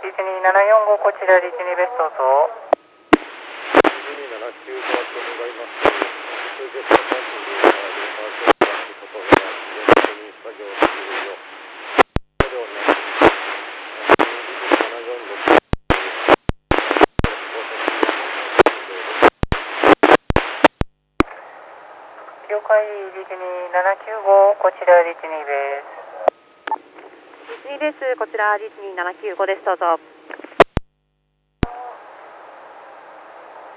リズニー745、こちらリズニーベストどうぞ。 リズニー795と願います。通常パーキングやデパートパーキングとかが確認作業できるよ。それをね、リズニー745 了解、リズニー795、こちらリズニーベース。 リズニーベース、こちらリズニー795です、どうぞ。